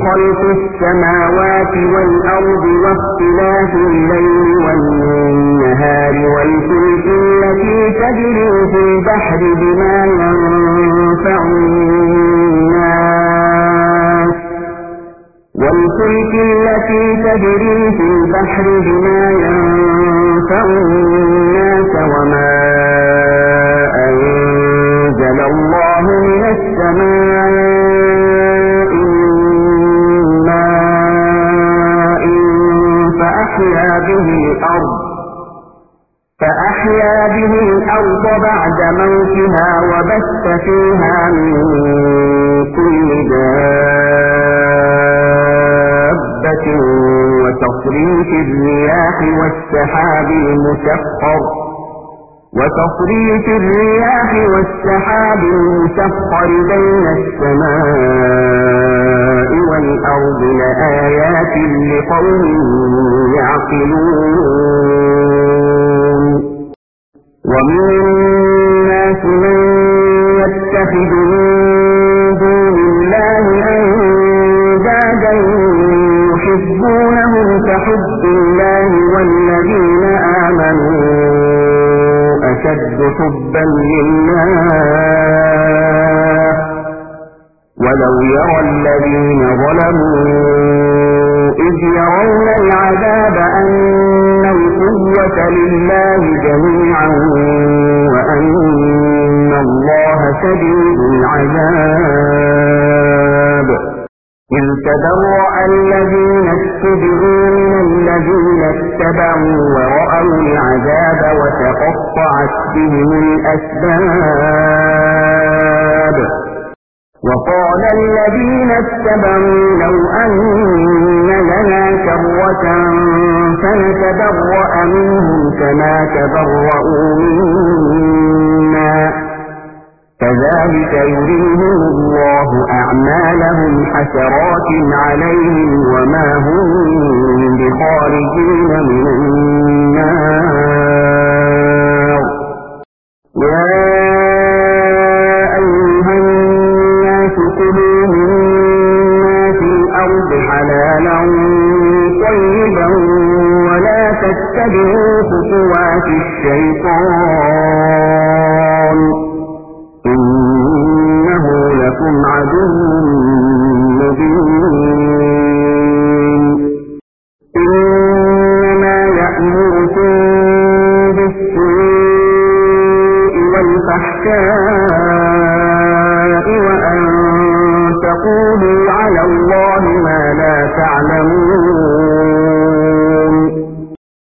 خلق السماوات والأرض واختلاف الليل والنهار والفلك التي تجري في البحر بما ينفع الناس وما أنزل الله من السماء من ماء فأحيا به الأرض بعد موتها وبث فيها من كل دابة وتصريف الرياح والسحاب المسخر بين السماء والأرض لآيات لقوم يعقلون ومن الناس من يتخذ من دون الله أندادا يحبونهم كحب الله والذين آمنوا أشد حبا لله ولو يرى الذين ظلموا إذ يرون العذاب أن القوة لله جميعا وأن الله شديد العذاب إذ تبرأ الذين اتبعوا من الذين اتبعوا ورأوا العذاب وتقطعت بهم الأسباب وقال الذين اتبعوا لو أن لنا كرة فنتبرأ منهم كما تبرأوا منا كذلك يريهم الله أعمالهم حسرات عليهم وما هم بخارجين من النار يا أيها الناس كلوا مما في الأرض حلالا طيبا ولا تتبعوا خطوات الشيطان إنه لكم عدو مبين إنما يأمركم بالسوء والفحشاء وأن تقولوا على الله ما لا تعلمون